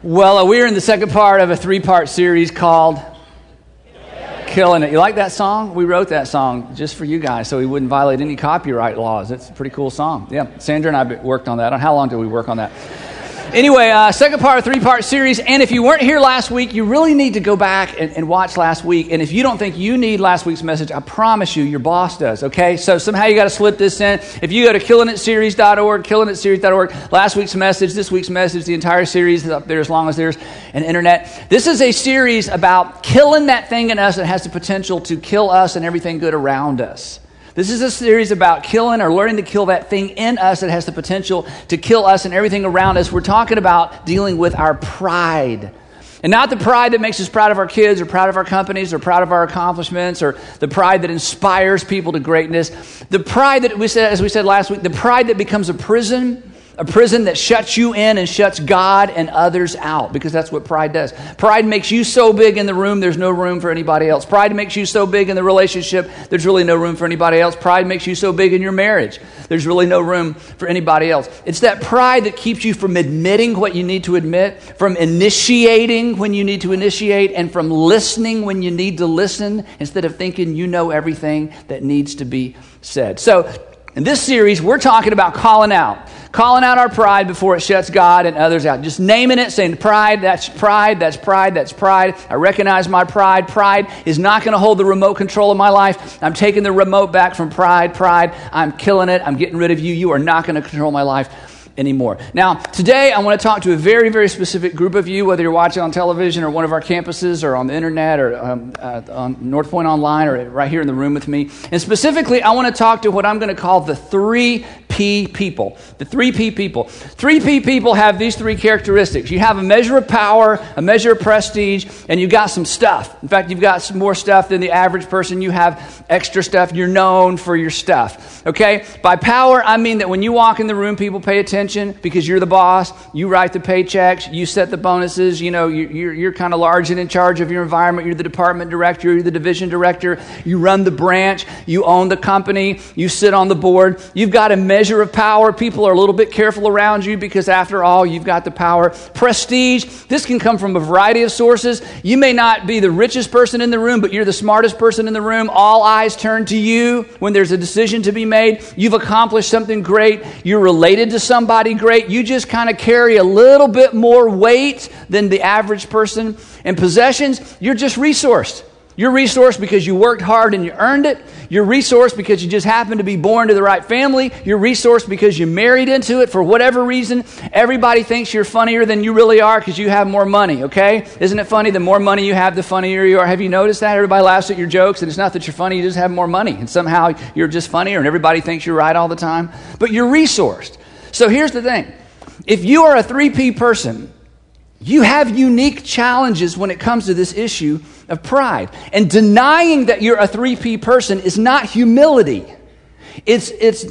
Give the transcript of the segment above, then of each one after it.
Well, we're in the second part of a three-part series called Killing It. You like that song? We wrote that song just for you guys so we wouldn't violate any copyright laws. It's a pretty cool song. Yeah, Sandra and I worked on that. How long did we work on that? Anyway, second part of a three-part series, and if you weren't here last week, you really need to go back and watch last week, and if you don't think you need last week's message, I promise you, your boss does, okay? So somehow you got to slip this in. If you go to killingitseries.org, last week's message, this week's message, the entire series is up there as long as there's an internet. This is a series about killing that thing in us that has the potential to kill us and everything good around us. This is a series about killing or learning to kill that thing in us that has the potential to kill us and everything around us. We're talking about dealing with our pride. And not the pride that makes us proud of our kids or proud of our companies or proud of our accomplishments or the pride that inspires people to greatness. The pride that we said, as we said last week, the pride that becomes a prison that shuts you in and shuts God and others out, because that's what pride does. Pride makes you so big in the room, there's no room for anybody else. Pride makes you so big in the relationship, there's really no room for anybody else. Pride makes you so big in your marriage, there's really no room for anybody else. It's that pride that keeps you from admitting what you need to admit, from initiating when you need to initiate, and from listening when you need to listen, instead of thinking you know everything that needs to be said. So, in this series, we're talking about calling out our pride before it shuts God and others out. Just naming it, saying pride, that's pride, that's pride, that's pride. I recognize my pride. Pride is not going to hold the remote control of my life. I'm taking the remote back from pride. I'm killing it. I'm getting rid of you. You are not going to control my life anymore. Now, today I want to talk to a very, very specific group of you, whether you're watching on television or one of our campuses or on the internet or on North Point Online or right here in the room with me. And specifically, I want to talk to what I'm going to call the 3P people. The 3P people. 3P people have these three characteristics. You have a measure of power, a measure of prestige, and you've got some stuff. In fact, you've got some more stuff than the average person. You have extra stuff. You're known for your stuff. Okay? By power, I mean that when you walk in the room, people pay attention because you're the boss. You write the paychecks. You set the bonuses. You know, you're kind of large and in charge of your environment. You're the department director. You're the division director. You run the branch. You own the company. You sit on the board. You've got a measure of power. People are a little bit careful around you because after all, you've got the power. Prestige. This can come from a variety of sources. You may not be the richest person in the room, but you're the smartest person in the room. All eyes turn to you when there's a decision to be made. You've accomplished something great. You're related to somebody great. You just kind of carry a little bit more weight than the average person. And possessions, you're just resourced. You're resourced because you worked hard and you earned it. You're resourced because you just happened to be born to the right family. You're resourced because you married into it for whatever reason. Everybody thinks you're funnier than you really are because you have more money, okay? Isn't it funny? The more money you have, the funnier you are. Have you noticed that? Everybody laughs at your jokes, and it's not that you're funny, you just have more money. And somehow you're just funnier, and everybody thinks you're right all the time. But you're resourced. So here's the thing. If you are a 3P person, you have unique challenges when it comes to this issue of pride. And denying that you're a 3P person is not humility. It's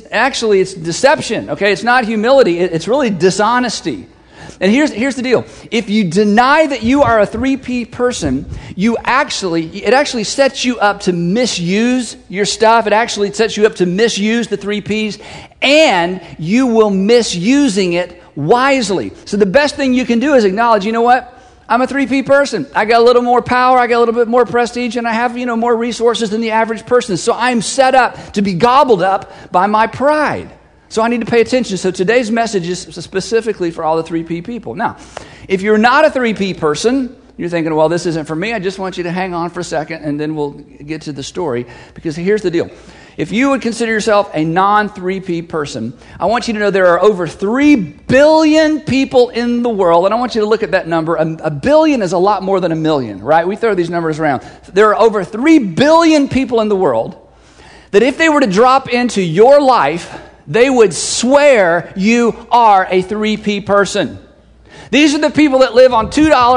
deception, okay? It's not humility. It's really dishonesty. And here's the deal. If you deny that you are a 3P person, it actually sets you up to misuse your stuff. It actually sets you up to misuse the 3Ps, and you will misusing it wisely. So the best thing you can do is acknowledge, you know what? I'm a 3P person. I got a little more power. I got a little bit more prestige, and I have, more resources than the average person. So I'm set up to be gobbled up by my pride. So I need to pay attention. So today's message is specifically for all the 3P people. Now, if you're not a 3P person, you're thinking, well, this isn't for me. I just want you to hang on for a second, and then we'll get to the story. Because here's the deal. If you would consider yourself a non-3P person, I want you to know there are over 3 billion people in the world. And I want you to look at that number. A billion is a lot more than a million, right? We throw these numbers around. There are over 3 billion people in the world that if they were to drop into your life, they would swear you are a 3P person. These are the people that live on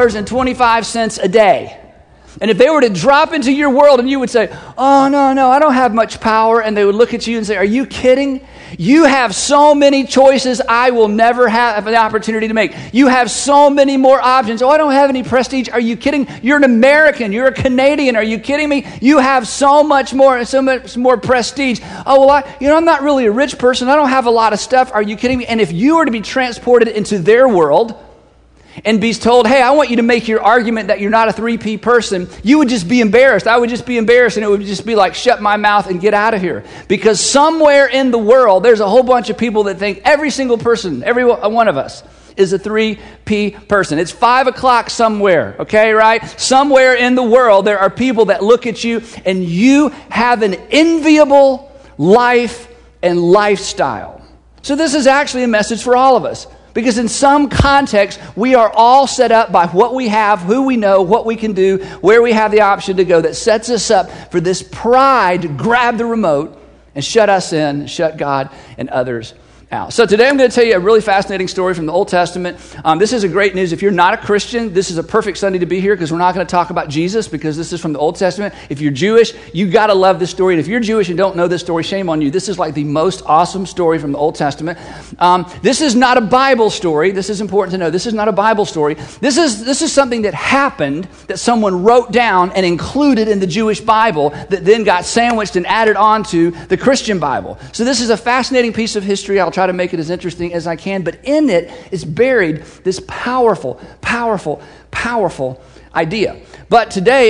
$2.25 a day. And if they were to drop into your world and you would say, oh, no, I don't have much power, and they would look at you and say, are you kidding? You have so many choices I will never have an opportunity to make. You have so many more options. Oh, I don't have any prestige. Are you kidding? You're an American. You're a Canadian. Are you kidding me? You have so much more prestige. Oh, well, I'm not really a rich person. I don't have a lot of stuff. Are you kidding me? And if you were to be transported into their world, and be told, hey, I want you to make your argument that you're not a 3P person, you would just be embarrassed. I would just be embarrassed, and it would just be like, shut my mouth and get out of here. Because somewhere in the world, there's a whole bunch of people that think every single person, every one of us, is a 3P person. It's 5 o'clock somewhere, okay, right? Somewhere in the world, there are people that look at you, and you have an enviable life and lifestyle. So this is actually a message for all of us. Because in some context, we are all set up by what we have, who we know, what we can do, where we have the option to go, that sets us up for this pride to grab the remote and shut us in, shut God and others out. So today I'm going to tell you a really fascinating story from the Old Testament. This is a great news. If you're not a Christian, this is a perfect Sunday to be here, because we're not going to talk about Jesus, because this is from the Old Testament. If you're Jewish, you got to love this story. And if you're Jewish and don't know this story, shame on you. This is like the most awesome story from the Old Testament. This is not a Bible story. This is important to know. This is not a Bible story. This is something that happened, that someone wrote down and included in the Jewish Bible, that then got sandwiched and added onto the Christian Bible. So this is a fascinating piece of history. I'll try to make it as interesting as I can, but in it is buried this powerful, powerful, powerful idea. But today,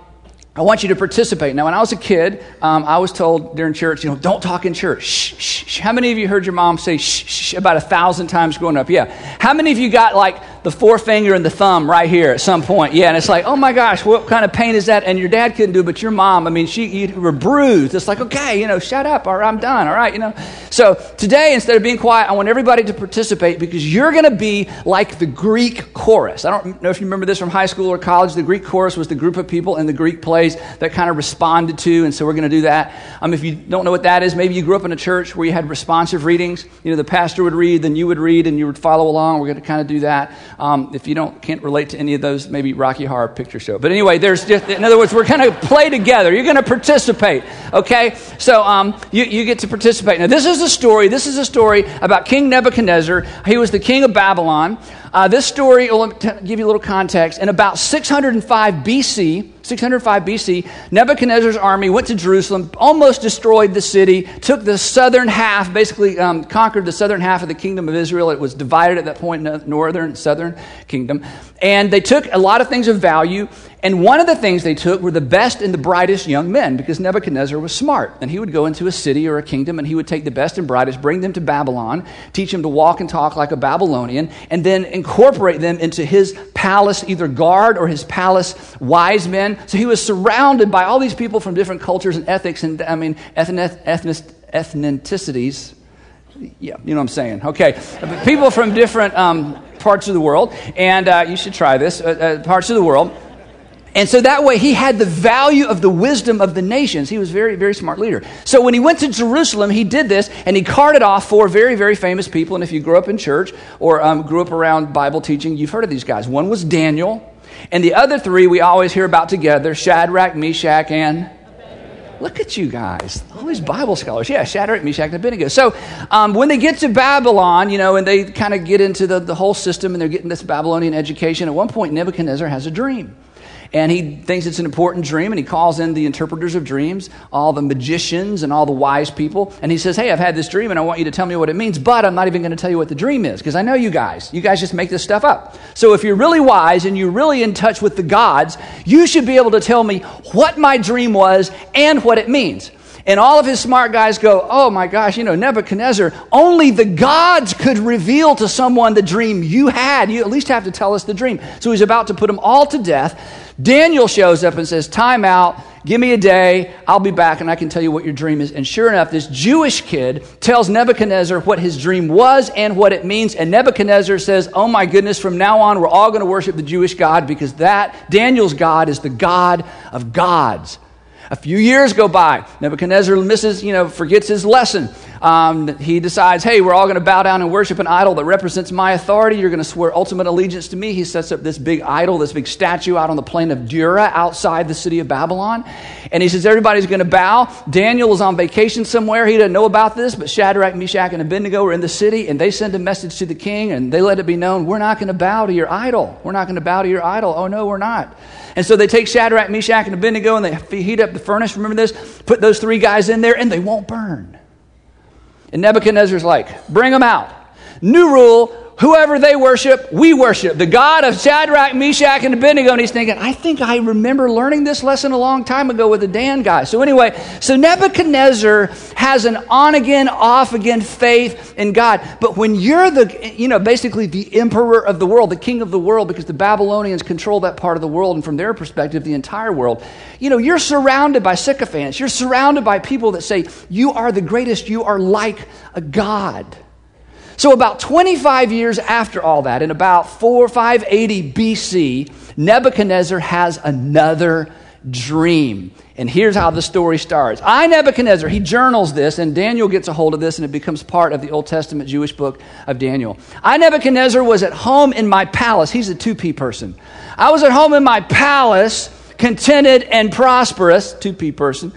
I want you to participate. Now, when I was a kid, I was told during church, don't talk in church. Shh, shh, shh. How many of you heard your mom say shh, shh about 1,000 times growing up? Yeah. How many of you got like the forefinger and the thumb right here at some point? Yeah, and it's like, oh my gosh, what kind of pain is that? And your dad couldn't do it, but your mom, you were bruised. It's like, okay, shut up, or I'm done, all right, So today, instead of being quiet, I want everybody to participate, because you're going to be like the Greek chorus. I don't know if you remember this from high school or college. The Greek chorus was the group of people in the Greek plays that kind of responded to, and so we're going to do that. If you don't know what that is, maybe you grew up in a church where you had responsive readings. The pastor would read, then you would read, and you would follow along. We're going to kind of do that. If you can't relate to any of those, maybe Rocky Horror Picture Show. But anyway, in other words, we're going to play together. You're going to participate, okay? So you get to participate. Now, this is a story about King Nebuchadnezzar. He was the king of Babylon. This story, will give you a little context. In about 605 BC, Nebuchadnezzar's army went to Jerusalem, almost destroyed the city, took the southern half, basically conquered the southern half of the kingdom of Israel. It was divided at that point, northern and southern kingdom. And they took a lot of things of value. And one of the things they took were the best and the brightest young men, because Nebuchadnezzar was smart. And he would go into a city or a kingdom, and he would take the best and brightest, bring them to Babylon, teach them to walk and talk like a Babylonian, and then incorporate them into his palace, either guard or his palace wise men. So he was surrounded by all these people from different cultures and ethics and, ethnicities. Yeah, you know what I'm saying. Okay. People from different parts of the world, and you should try this, parts of the world. And so that way he had the value of the wisdom of the nations. He was a very, very smart leader. So when he went to Jerusalem, he did this, and he carted off 4 very, very famous people. And if you grew up in church or grew up around Bible teaching, you've heard of these guys. One was Daniel, and the other 3 we always hear about together, Shadrach, Meshach, and... Look at you guys, all these Bible scholars. Yeah, Shadrach, Meshach, and Abednego. So when they get to Babylon, and they kind of get into the whole system, and they're getting this Babylonian education, at one point Nebuchadnezzar has a dream. And he thinks it's an important dream, and he calls in the interpreters of dreams, all the magicians and all the wise people. And he says, hey, I've had this dream, and I want you to tell me what it means, but I'm not even going to tell you what the dream is, because I know you guys. You guys just make this stuff up. So if you're really wise and you're really in touch with the gods, you should be able to tell me what my dream was and what it means. And all of his smart guys go, oh my gosh, Nebuchadnezzar, only the gods could reveal to someone the dream you had. You at least have to tell us the dream. So he's about to put them all to death. Daniel shows up and says, time out, give me a day, I'll be back and I can tell you what your dream is. And sure enough, this Jewish kid tells Nebuchadnezzar what his dream was and what it means. And Nebuchadnezzar says, oh my goodness, from now on, we're all going to worship the Jewish God, because Daniel's God is the God of gods. A few years go by. Nebuchadnezzar forgets his lesson. He decides, hey, we're all going to bow down and worship an idol that represents my authority. You're going to swear ultimate allegiance to me. He sets up this big idol, this big statue out on the plain of Dura outside the city of Babylon. And he says everybody's going to bow. Daniel is on vacation somewhere. He doesn't know about this, but Shadrach, Meshach, and Abednego are in the city, and they send a message to the king, and they let it be known, we're not going to bow to your idol. We're not going to bow to your idol. Oh, no, we're not. And so they take Shadrach, Meshach, and Abednego, and they heat up the furnace. Remember this? Put those 3 guys in there, and they won't burn. And Nebuchadnezzar's like, bring them out. New rule, whoever they worship, we worship. The God of Shadrach, Meshach, and Abednego. And he's thinking, I think I remember learning this lesson a long time ago with the Dan guy. So anyway, Nebuchadnezzar has an on-again, off-again faith in God. But when you're basically the emperor of the world, the king of the world, because the Babylonians control that part of the world, and from their perspective, the entire world, you're surrounded by sycophants. You're surrounded by people that say, you are the greatest, you are like a god. So about 25 years after all that, in about 580 BC, Nebuchadnezzar has another dream. And here's how the story starts. Nebuchadnezzar, he journals this, and Daniel gets a hold of this, and it becomes part of the Old Testament Jewish book of Daniel. Nebuchadnezzar was at home in my palace. He's a 2P person. I was at home in my palace, contented and prosperous, 2P person.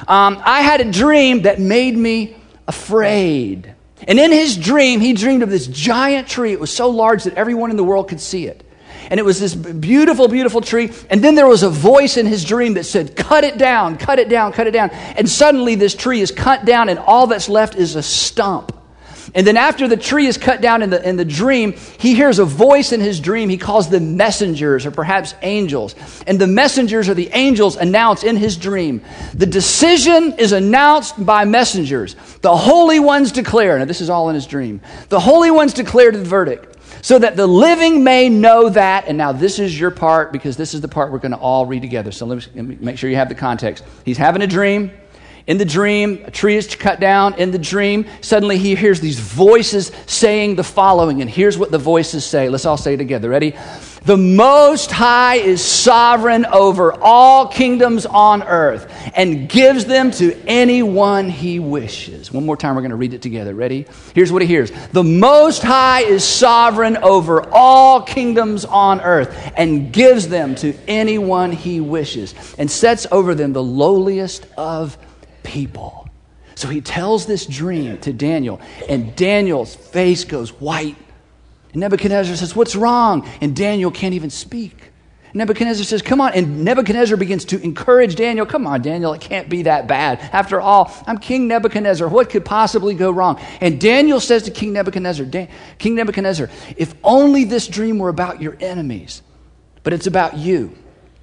I had a dream that made me afraid. And in his dream, he dreamed of this giant tree. It was so large that everyone in the world could see it. And it was this beautiful, beautiful tree. And then there was a voice in his dream that said, cut it down, cut it down, cut it down. And suddenly this tree is cut down, and all that's left is a stump. And then after the tree is cut down in the dream, he hears a voice in his dream. He calls them messengers, or perhaps angels. And the messengers or the angels announce in his dream, the decision is announced by messengers. The holy ones declare, now this is all in his dream, the holy ones declare the verdict, so that the living may know that, and now this is your part, because this is the part we're going to all read together. So let me make sure you have the context. He's having a dream. In the dream, a tree is cut down. In the dream, suddenly he hears these voices saying the following. And here's what the voices say. Let's all say it together. Ready? The Most High is sovereign over all kingdoms on earth and gives them to anyone he wishes. One more time, we're going to read it together. Ready? Here's what he hears. The Most High is sovereign over all kingdoms on earth and gives them to anyone he wishes and sets over them the lowliest of people. So he tells this dream to Daniel, and Daniel's face goes white. And Nebuchadnezzar says, what's wrong? And Daniel can't even speak. Nebuchadnezzar says, come on. And Nebuchadnezzar begins to encourage Daniel. Come on, Daniel, it can't be that bad. After all, I'm King Nebuchadnezzar. What could possibly go wrong? And Daniel says to King Nebuchadnezzar, King Nebuchadnezzar, if only this dream were about your enemies, but it's about you.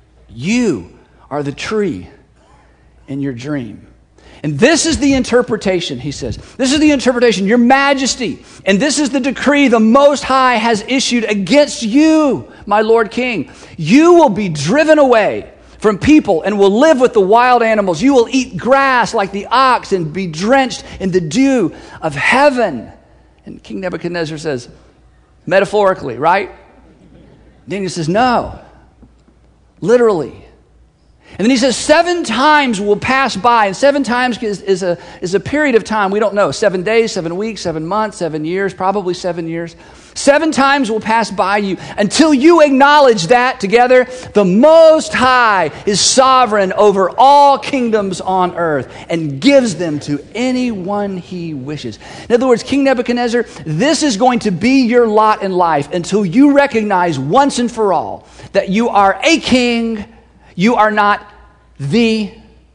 You are the tree in your dream. And this is the interpretation, he says. This is the interpretation, your majesty. And this is the decree the Most High has issued against you, my Lord King. You will be driven away from people and will live with the wild animals. You will eat grass like the ox and be drenched in the dew of heaven. And King Nebuchadnezzar says, metaphorically, right? Daniel says, no, literally. And then he says 7 times will pass by, and 7 times is a period of time we don't know. 7 days, 7 weeks, 7 months, 7 years, probably 7 years. 7 times will pass by you until you acknowledge that together the Most High is sovereign over all kingdoms on earth and gives them to anyone he wishes. In other words, King Nebuchadnezzar, this is going to be your lot in life until you recognize once and for all that you are a king. You are not the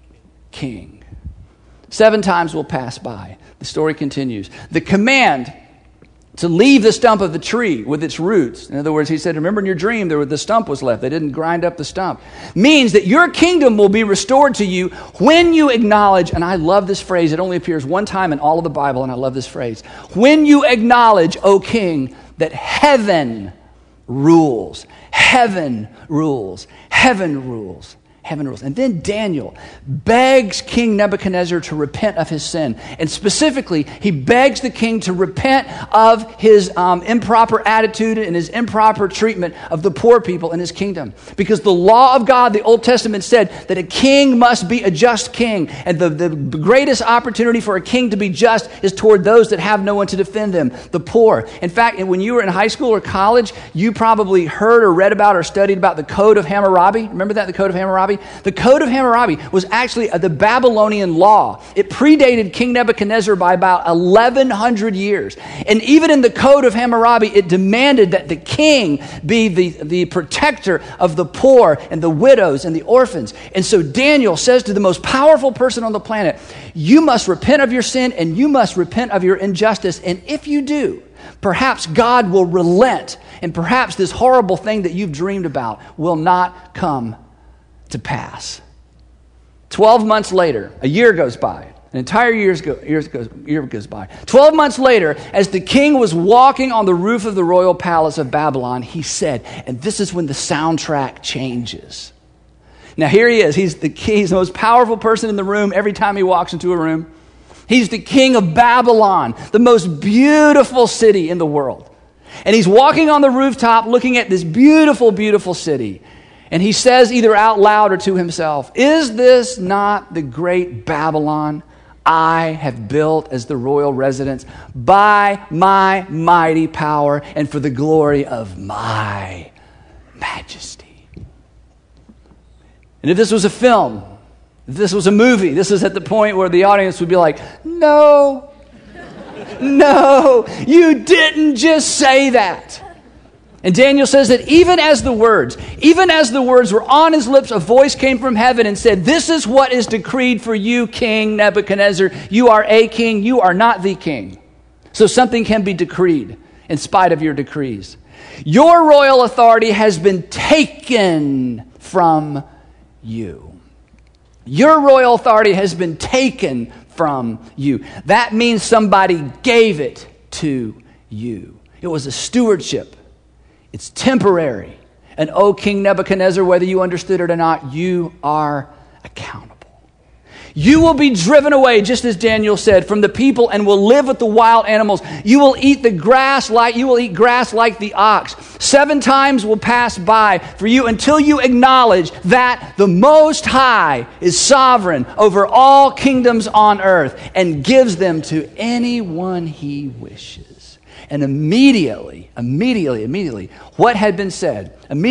king. 7 times will pass by. The story continues. The command to leave the stump of the tree with its roots. In other words, he said, remember in your dream, the stump was left. They didn't grind up the stump. Means that your kingdom will be restored to you when you acknowledge, and I love this phrase. It only appears one time in all of the Bible, and I love this phrase. When you acknowledge, O king, that heaven rules. Heaven rules. Heaven rules. Heaven rules. And then Daniel begs King Nebuchadnezzar to repent of his sin. And specifically, he begs the king to repent of his improper attitude and his improper treatment of the poor people in his kingdom. Because the law of God, the Old Testament said that a king must be a just king. And the greatest opportunity for a king to be just is toward those that have no one to defend them, the poor. In fact, when you were in high school or college, you probably heard or read about or studied about the Code of Hammurabi. Remember that, the Code of Hammurabi? The Code of Hammurabi was actually the Babylonian law. It predated King Nebuchadnezzar by about 1,100 years. And even in the Code of Hammurabi, it demanded that the king be the protector of the poor and the widows and the orphans. And so Daniel says to the most powerful person on the planet, you must repent of your sin and you must repent of your injustice. And if you do, Perhaps God will relent, and perhaps this horrible thing that you've dreamed about will not come to pass. 12 months later, a year goes by. An entire year goes by. 12 months later, as the king was walking on the roof of the royal palace of Babylon, he said, and this is when the soundtrack changes. Now here he is. He's the most powerful person in the room every time he walks into a room. He's the king of Babylon, the most beautiful city in the world. And he's walking on the rooftop looking at this beautiful, beautiful city. And he says either out loud or to himself, "Is this not the great Babylon I have built as the royal residence by my mighty power and for the glory of my majesty?" And if this was a film, if this was a movie, this is at the point where the audience would be like, "No, no, you didn't just say that." And Daniel says that even as the words were on his lips, a voice came from heaven and said, "This is what is decreed for you, King Nebuchadnezzar. You are a king, you are not the king." So something can be decreed in spite of your decrees. Your royal authority has been taken from you. Your royal authority has been taken from you. That means somebody gave it to you. It was a stewardship. It's temporary. And oh, King Nebuchadnezzar, whether you understood it or not, you are accountable. You will be driven away, just as Daniel said, from the people and will live with the wild animals. You will eat grass like the ox. 7 times will pass by for you until you acknowledge that the Most High is sovereign over all kingdoms on earth and gives them to anyone he wishes. And immediately, what had been said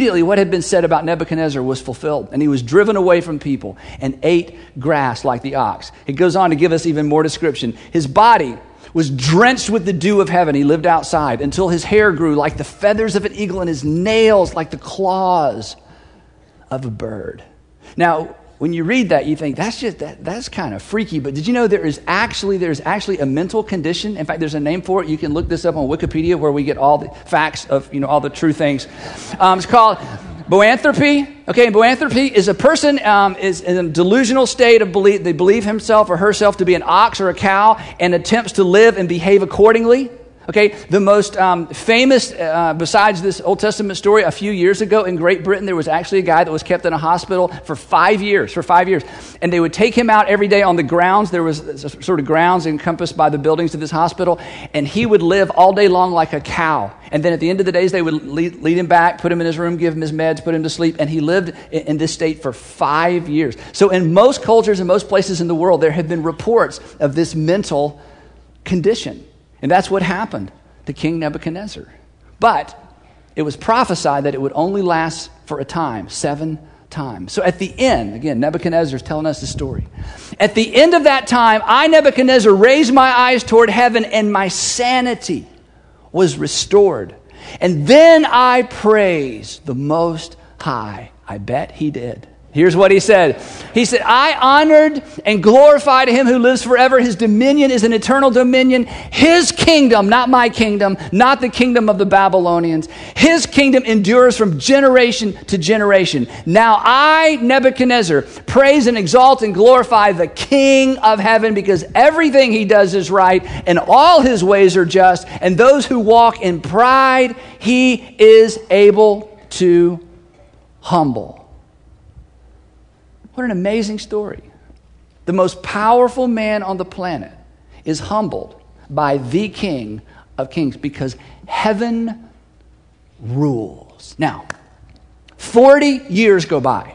about Nebuchadnezzar was fulfilled. And he was driven away from people and ate grass like the ox. It goes on to give us even more description. His body was drenched with the dew of heaven. He lived outside until his hair grew like the feathers of an eagle and his nails like the claws of a bird. Now, when you read that, you think that's kind of freaky. But did you know there's actually a mental condition? In fact, there's a name for it. You can look this up on Wikipedia, where we get all the facts of all the true things. It's called boanthropy. Okay, boanthropy is a person is in a delusional state of belief. They believe himself or herself to be an ox or a cow and attempts to live and behave accordingly. Okay, the most famous, besides this Old Testament story, a few years ago in Great Britain, there was actually a guy that was kept in a hospital for 5 years. And they would take him out every day on the grounds. There was sort of grounds encompassed by the buildings of this hospital. And he would live all day long like a cow. And then at the end of the days, they would lead him back, put him in his room, give him his meds, put him to sleep. And he lived in this state for 5 years. So in most cultures and most places in the world, there have been reports of this mental condition. And that's what happened to King Nebuchadnezzar. But it was prophesied that it would only last for a time, 7 times. So at the end, again, Nebuchadnezzar is telling us the story. At the end of that time, I, Nebuchadnezzar, raised my eyes toward heaven and my sanity was restored. And then I praised the Most High. I bet he did. Here's what he said. He said, "I honored and glorified him who lives forever. His dominion is an eternal dominion. His kingdom, not my kingdom, not the kingdom of the Babylonians. His kingdom endures from generation to generation. Now I, Nebuchadnezzar, praise and exalt and glorify the King of heaven because everything he does is right and all his ways are just. And those who walk in pride, he is able to humble." What an amazing story. The most powerful man on the planet is humbled by the King of Kings because heaven rules. Now, 40 years go by.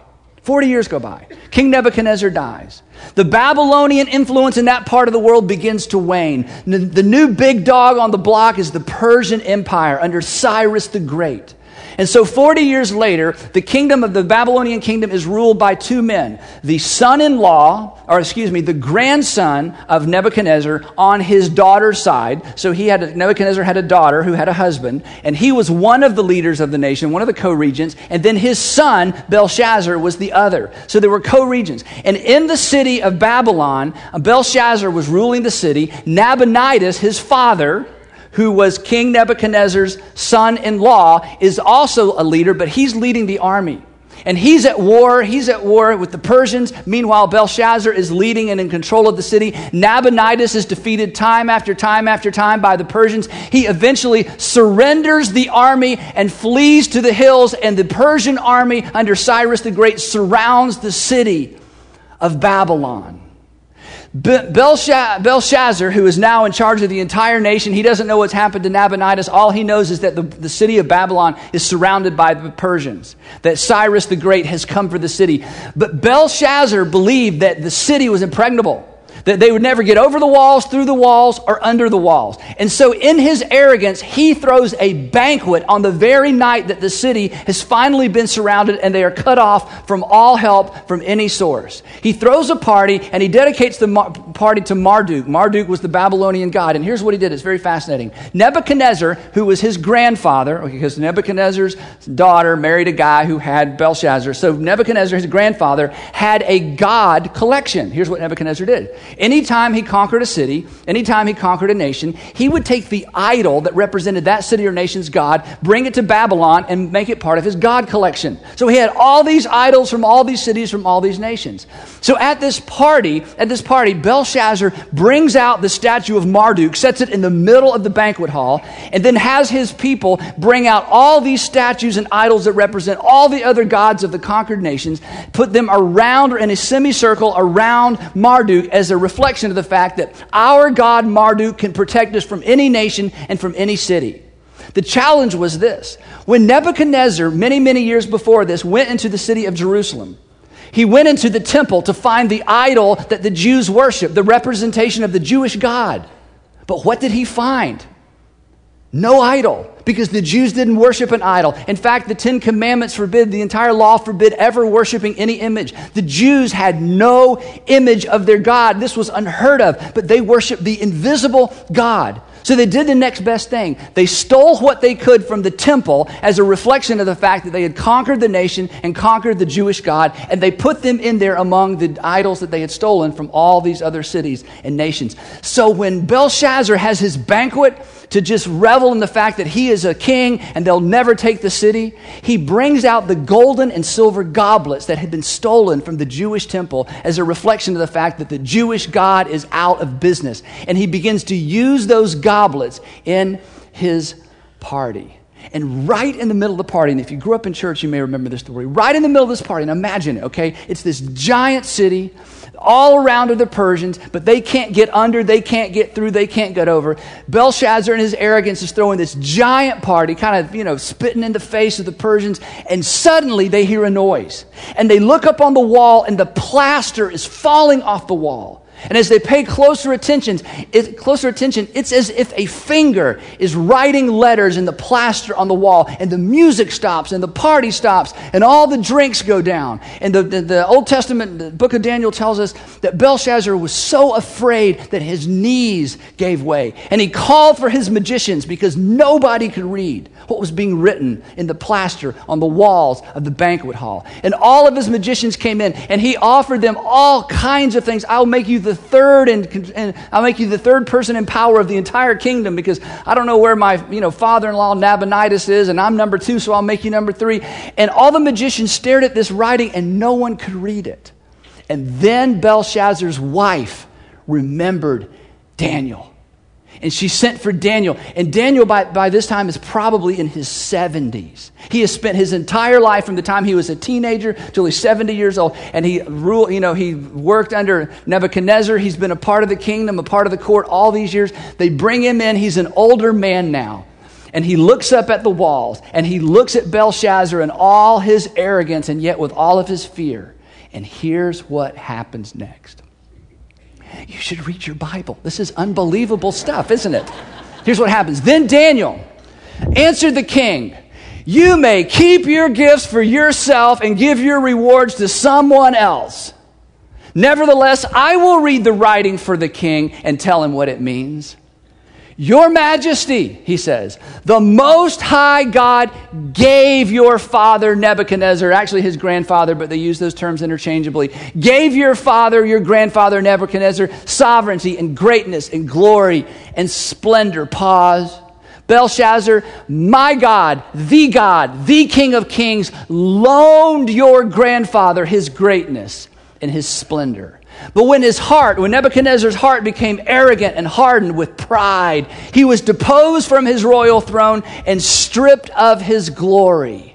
King Nebuchadnezzar dies. The Babylonian influence in that part of the world begins to wane. The new big dog on the block is the Persian Empire under Cyrus the Great. And so 40 years later, the Babylonian kingdom is ruled by 2 men. The grandson of Nebuchadnezzar on his daughter's side. So Nebuchadnezzar had a daughter who had a husband, and he was one of the leaders of the nation, one of the co-regents, and then his son, Belshazzar, was the other. So there were co-regents. And in the city of Babylon, Belshazzar was ruling the city. Nabonidus, his father, who was King Nebuchadnezzar's son-in-law, is also a leader, but he's leading the army. And he's at war with the Persians. Meanwhile, Belshazzar is leading and in control of the city. Nabonidus is defeated time after time after time by the Persians. He eventually surrenders the army and flees to the hills, and the Persian army under Cyrus the Great surrounds the city of Babylon. Belshazzar, who is now in charge of the entire nation, he doesn't know what's happened to Nabonidus. All he knows is that the city of Babylon is surrounded by the Persians, that Cyrus the Great has come for the city. But Belshazzar believed that the city was impregnable, that they would never get over the walls, through the walls, or under the walls. And so in his arrogance, he throws a banquet on the very night that the city has finally been surrounded and they are cut off from all help from any source. He throws a party and he dedicates the party to Marduk. Marduk was the Babylonian god. And here's what he did. It's very fascinating. Nebuchadnezzar, who was his grandfather, because Nebuchadnezzar's daughter married a guy who had Belshazzar. So Nebuchadnezzar, his grandfather, had a god collection. Here's what Nebuchadnezzar did. Anytime he conquered a city, anytime he conquered a nation, he would take the idol that represented that city or nation's god, bring it to Babylon, and make it part of his god collection. So he had all these idols from all these cities, from all these nations. So at this party, Belshazzar brings out the statue of Marduk, sets it in the middle of the banquet hall, and then has his people bring out all these statues and idols that represent all the other gods of the conquered nations, put them around or in a semicircle around Marduk as a reflection of the fact that our God Marduk can protect us from any nation and from any city. The challenge was this. When Nebuchadnezzar, many, many years before this, went into the city of Jerusalem, he went into the temple to find the idol that the Jews worship, the representation of the Jewish God. But what did he find? No idol, because the Jews didn't worship an idol. In fact, the 10 Commandments forbid, the entire law forbid ever worshiping any image. The Jews had no image of their God. This was unheard of, but they worshiped the invisible God. So they did the next best thing. They stole what they could from the temple as a reflection of the fact that they had conquered the nation and conquered the Jewish God, and they put them in there among the idols that they had stolen from all these other cities and nations. So when Belshazzar has his banquet to just revel in the fact that he is a king and they'll never take the city, he brings out the golden and silver goblets that had been stolen from the Jewish temple as a reflection of the fact that the Jewish God is out of business. And he begins to use those goblets in his party. And right in the middle of the party, and if you grew up in church, you may remember this story. Right in the middle of this party, and imagine it, okay? It's this giant city. All around are the Persians, but they can't get under, they can't get through, they can't get over. Belshazzar in his arrogance is throwing this giant party, kind of, spitting in the face of the Persians, and suddenly they hear a noise. And they look up on the wall, and the plaster is falling off the wall. And as they pay closer attention, it's as if a finger is writing letters in the plaster on the wall, and the music stops, and the party stops, and all the drinks go down. And the Old Testament, the book of Daniel tells us that Belshazzar was so afraid that his knees gave way. And he called for his magicians because nobody could read what was being written in the plaster on the walls of the banquet hall. And all of his magicians came in, and he offered them all kinds of things. I'll make you the third, and I'll make you the third person in power of the entire kingdom, because I don't know where my father-in-law Nabonidus is, and I'm number 2, so I'll make you number 3. And all the magicians stared at this writing, and no one could read it. And then Belshazzar's wife remembered Daniel. And she sent for Daniel. And Daniel, by this time, is probably in his 70s. He has spent his entire life from the time he was a teenager till he's 70 years old. And he ruled, he worked under Nebuchadnezzar. He's been a part of the kingdom, a part of the court all these years. They bring him in. He's an older man now. And he looks up at the walls. And he looks at Belshazzar and all his arrogance, and yet with all of his fear. And here's what happens next. You should read your Bible. This is unbelievable stuff, isn't it? Here's what happens. Then Daniel answered the king, "You may keep your gifts for yourself and give your rewards to someone else. Nevertheless, I will read the writing for the king and tell him what it means. Your Majesty," he says, "the Most High God gave your father Nebuchadnezzar," actually his grandfather, but they use those terms interchangeably, "gave your father, your grandfather Nebuchadnezzar, sovereignty and greatness and glory and splendor." Pause. Belshazzar, my God, the King of Kings, loaned your grandfather his greatness and his splendor. But when Nebuchadnezzar's heart became arrogant and hardened with pride, he was deposed from his royal throne and stripped of his glory,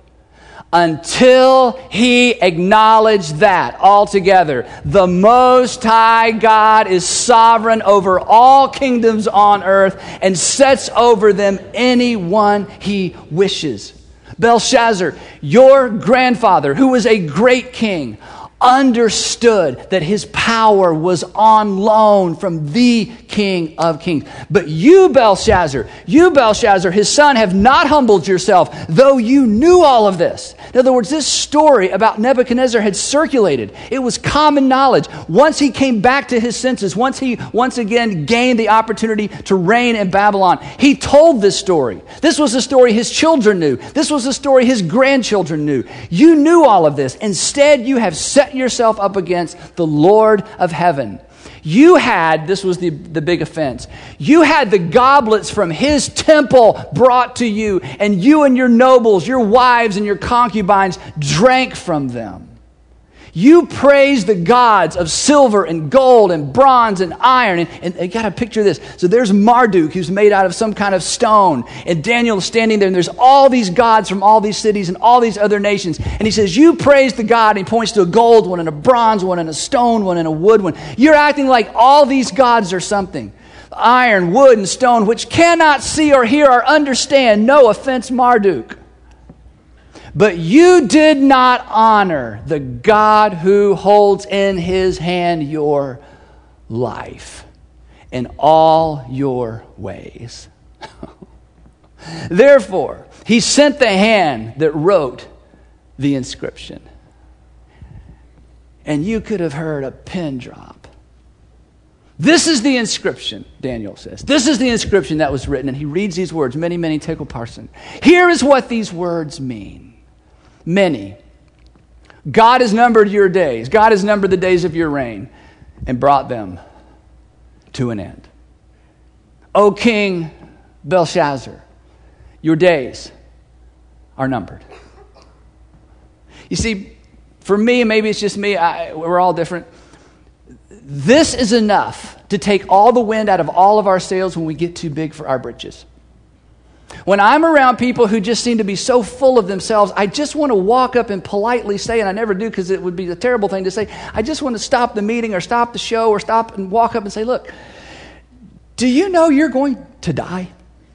until he acknowledged that altogether the Most High God is sovereign over all kingdoms on earth and sets over them anyone he wishes. Belshazzar, your grandfather, who was a great king, understood that his power was on loan from the King of Kings. But you, Belshazzar, his son, have not humbled yourself, though you knew all of this. In other words, this story about Nebuchadnezzar had circulated. It was common knowledge. Once he came back to his senses, once he once again gained the opportunity to reign in Babylon, he told this story. This was a story his children knew. This was a story his grandchildren knew. You knew all of this. Instead, you have set yourself up against the Lord of heaven. You had, this was the big offense, you had the goblets from his temple brought to you, and you and your nobles, your wives and your concubines drank from them. You praised the gods of silver and gold and bronze and iron. And you got to picture this. So there's Marduk, who's made out of some kind of stone. And Daniel is standing there, and there's all these gods from all these cities and all these other nations. And he says, you praise the God. And he points to a gold one and a bronze one and a stone one and a wood one. You're acting like all these gods are something. Iron, wood, and stone, which cannot see or hear or understand. No offense, Marduk. But you did not honor the God who holds in his hand your life in all your ways. Therefore, he sent the hand that wrote the inscription. And you could have heard a pin drop. This is the inscription, Daniel says. This is the inscription that was written. And he reads these words, many, many tekel parson. Here is what these words mean. Many. God has numbered your days. God has numbered the days of your reign and brought them to an end. O King Belshazzar, your days are numbered. You see, for me, maybe it's just me, we're all different. This is enough to take all the wind out of all of our sails when we get too big for our britches. When I'm around people who just seem to be so full of themselves, I just want to walk up and politely say, and I never do because it would be a terrible thing to say, I just want to stop the meeting or stop the show or stop and walk up and say, look, do you know you're going to die?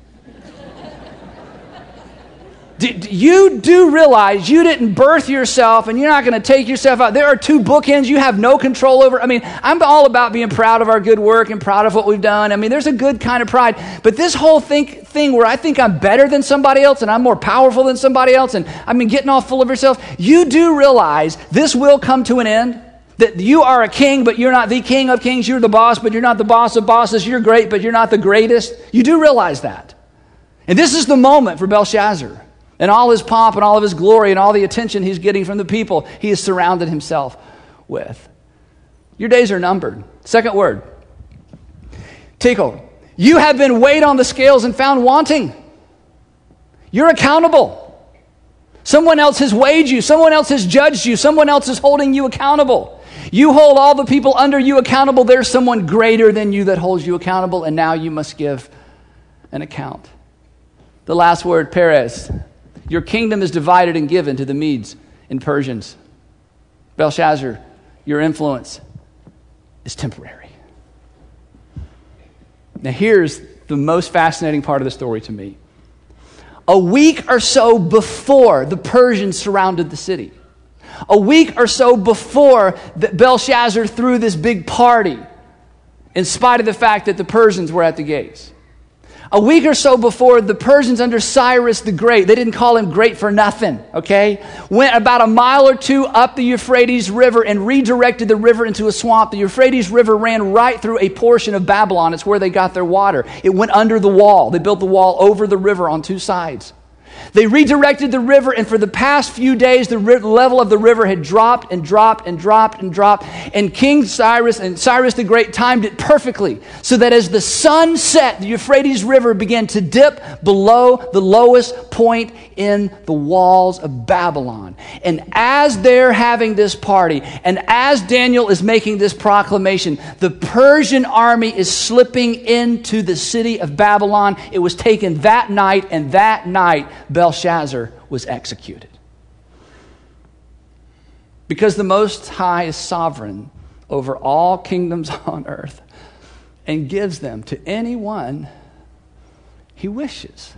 You do realize you didn't birth yourself and you're not going to take yourself out. There are two bookends you have no control over. I mean, I'm all about being proud of our good work and proud of what we've done. I mean, there's a good kind of pride. But this whole thing where I think I'm better than somebody else and I'm more powerful than somebody else and I mean, getting all full of yourself, you do realize this will come to an end. That you are a king, but you're not the King of Kings. You're the boss, but you're not the boss of bosses. You're great, but you're not the greatest. You do realize that. And this is the moment for Belshazzar. And all his pomp and all of his glory and all the attention he's getting from the people he has surrounded himself with. Your days are numbered. Second word. Tekel. You have been weighed on the scales and found wanting. You're accountable. Someone else has weighed you. Someone else has judged you. Someone else is holding you accountable. You hold all the people under you accountable. There's someone greater than you that holds you accountable, and now you must give an account. The last word, Perez. Your kingdom is divided and given to the Medes and Persians. Belshazzar, your influence is temporary. Now here's the most fascinating part of the story to me. A week or so before the Persians surrounded the city, a week or so before Belshazzar threw this big party, in spite of the fact that the Persians were at the gates. A week or so before, the Persians under Cyrus the Great, they didn't call him great for nothing, okay? Went about a mile or two up the Euphrates River and redirected the river into a swamp. The Euphrates River ran right through a portion of Babylon. It's where they got their water. It went under the wall. They built the wall over the river on two sides. They redirected the river, and for the past few days, the level of the river had dropped and dropped and dropped and dropped. And King Cyrus and Cyrus the Great timed it perfectly so that as the sun set, the Euphrates River began to dip below the lowest point in the walls of Babylon. And as they're having this party, and as Daniel is making this proclamation, the Persian army is slipping into the city of Babylon. It was taken that night, and that night Belshazzar was executed. Because the Most High is sovereign over all kingdoms on earth and gives them to anyone he wishes.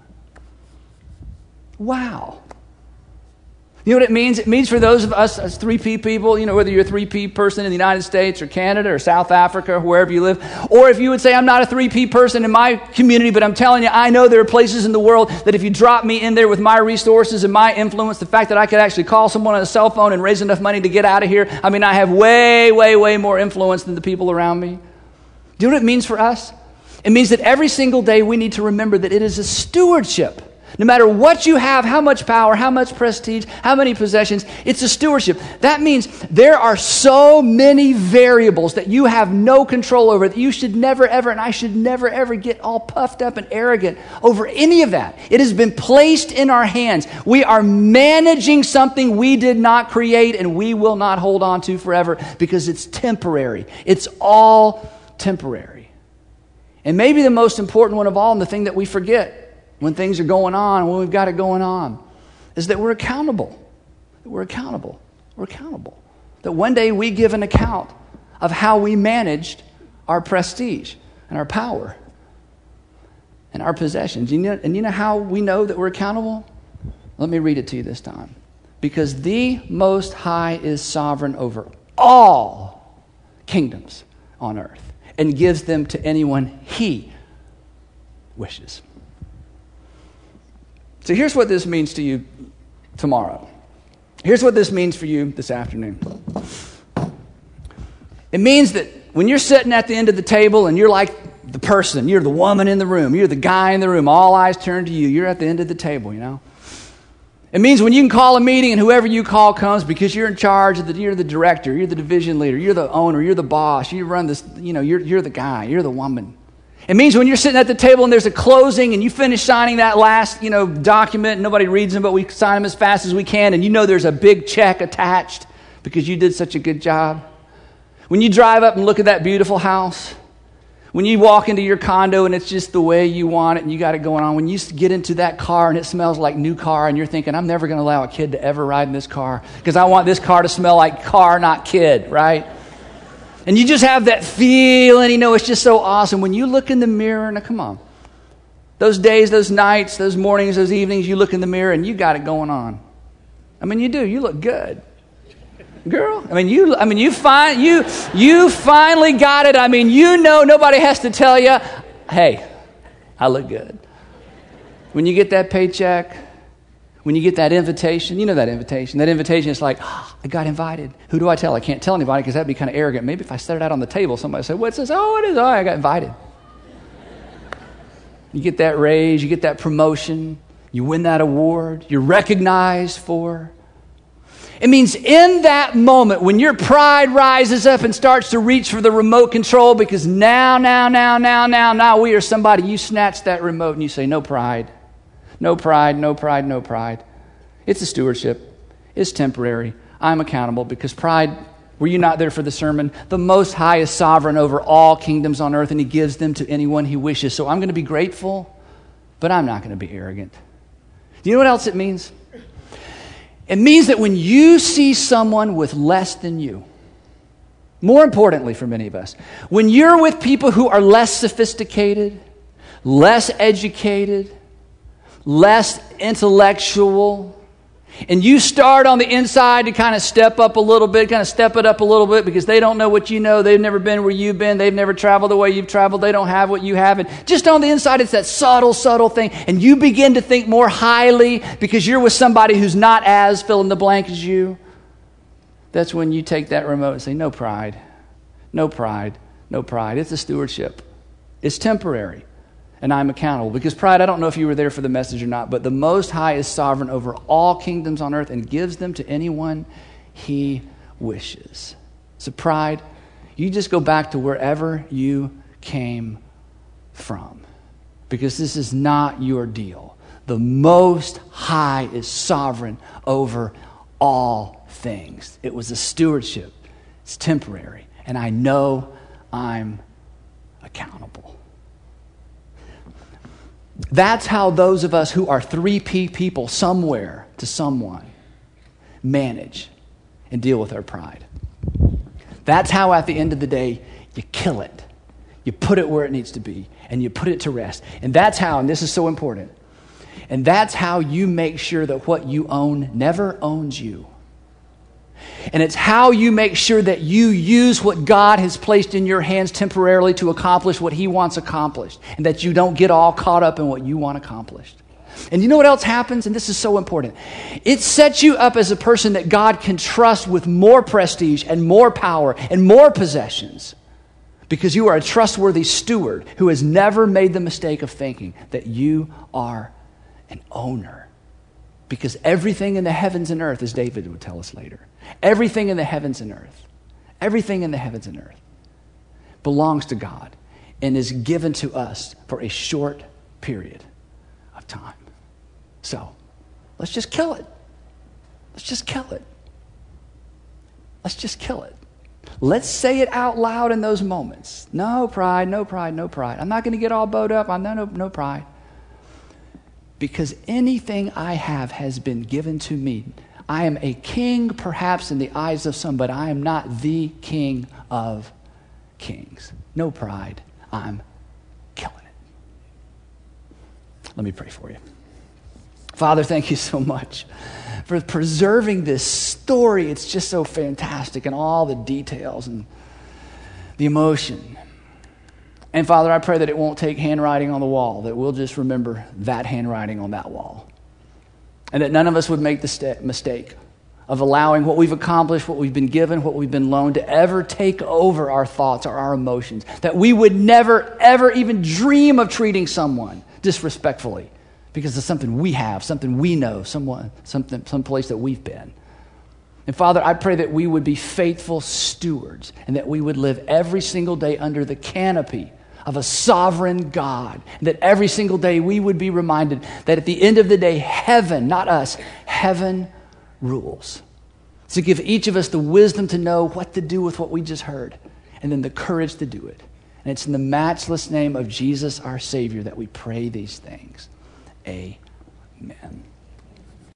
Wow. You know what it means? It means for those of us as 3P people, whether you're a 3P person in the United States or Canada or South Africa or wherever you live, or if you would say, I'm not a 3P person in my community, but I'm telling you, I know there are places in the world that if you drop me in there with my resources and my influence, the fact that I could actually call someone on a cell phone and raise enough money to get out of here, I have way, way, way more influence than the people around me. Do you know what it means for us? It means that every single day we need to remember that it is a stewardship. No matter what you have, how much power, how much prestige, how many possessions, it's a stewardship. That means there are so many variables that you have no control over, that you should never ever, and I should never ever get all puffed up and arrogant over any of that. It has been placed in our hands. We are managing something we did not create and we will not hold on to forever because it's temporary. It's all temporary. And maybe the most important one of all, and the thing that we forget when things are going on, when we've got it going on, is that we're accountable. We're accountable. We're accountable. That one day we give an account of how we managed our prestige and our power and our possessions. And you know how we know that we're accountable? Let me read it to you this time. Because the Most High is sovereign over all kingdoms on earth and gives them to anyone he wishes. So here's what this means to you tomorrow. Here's what this means for you this afternoon. It means that when you're sitting at the end of the table and you're like the person, you're the woman in the room, you're the guy in the room, all eyes turned to you, you're at the end of the table, It means when you can call a meeting and whoever you call comes because you're in charge, you're the director, you're the division leader, you're the owner, you're the boss, you run this, you're the guy, you're the woman. It means when you're sitting at the table and there's a closing and you finish signing that last, document, and nobody reads them, but we sign them as fast as we can, and there's a big check attached because you did such a good job. When you drive up and look at that beautiful house, when you walk into your condo and it's just the way you want it and you got it going on, when you get into that car and it smells like new car and you're thinking, I'm never going to allow a kid to ever ride in this car because I want this car to smell like car, not kid, right? And you just have that feeling, it's just so awesome. When you look in the mirror, now come on. Those days, those nights, those mornings, those evenings, you look in the mirror and you got it going on. You do. You look good. Girl, you finally got it. Nobody has to tell you, hey, I look good. When you get that paycheck, when you get that invitation, that invitation. That invitation is like, I got invited. Who do I tell? I can't tell anybody because that'd be kind of arrogant. Maybe if I set it out on the table, somebody would say, what's this? Oh, it is. Oh, I got invited. You get that raise, you get that promotion, you win that award, you're recognized for. It means in that moment when your pride rises up and starts to reach for the remote control because now we are somebody, you snatch that remote and you say, no pride. No pride, no pride, no pride. It's a stewardship. It's temporary. I'm accountable because pride, were you not there for the sermon? The Most High is sovereign over all kingdoms on earth and he gives them to anyone he wishes. So I'm going to be grateful, but I'm not going to be arrogant. Do you know what else it means? It means that when you see someone with less than you, more importantly for many of us, when you're with people who are less sophisticated, less educated, less intellectual, and you start on the inside to kind of step it up a little bit because they don't know what you know. They've never been where you've been. They've never traveled the way you've traveled. They don't have what you have. And just on the inside, it's that subtle thing. And you begin to think more highly because you're with somebody who's not as fill in the blank as you. That's when you take that remote and say, no pride, no pride, no pride. It's a stewardship. It's temporary. and I'm accountable. Because pride, I don't know if you were there for the message or not, but the Most High is sovereign over all kingdoms on earth and gives them to anyone he wishes. So pride, you just go back to wherever you came from, because this is not your deal. The Most High is sovereign over all things. It was a stewardship. It's temporary. And I know I'm accountable. That's how those of us who are 3P people, somewhere to someone, manage and deal with our pride. That's how at the end of the day, you kill it. You put it where it needs to be, and you put it to rest. And that's how, and this is so important, and that's how you make sure that what you own never owns you. And it's how you make sure that you use what God has placed in your hands temporarily to accomplish what he wants accomplished, and that you don't get all caught up in what you want accomplished. And you know what else happens? And this is so important. It sets you up as a person that God can trust with more prestige and more power and more possessions, because you are a trustworthy steward who has never made the mistake of thinking that you are an owner. Because everything in the heavens and earth, as David would tell us later, everything in the heavens and earth belongs to God and is given to us for a short period of time. So, let's just kill it. Let's just kill it. Let's just kill it. Let's say it out loud in those moments. No pride, no pride, no pride. I'm not going to get all bowed up. No pride. Because anything I have has been given to me. I am a king, perhaps in the eyes of some, but I am not the King of kings. No pride. I'm killing it. Let me pray for you. Father, thank you so much for preserving this story. It's just so fantastic, and all the details and the emotion. And Father, I pray that it won't take handwriting on the wall, that we'll just remember that handwriting on that wall. And that none of us would make the mistake of allowing what we've accomplished, what we've been given, what we've been loaned to ever take over our thoughts or our emotions. That we would never, ever even dream of treating someone disrespectfully because of something we have, something we know, some place that we've been. And Father, I pray that we would be faithful stewards and that we would live every single day under the canopy of a sovereign God. And that every single day we would be reminded that at the end of the day, heaven, not us, heaven rules. So give each of us the wisdom to know what to do with what we just heard, and then the courage to do it. And it's in the matchless name of Jesus, our Savior, that we pray these things. Amen.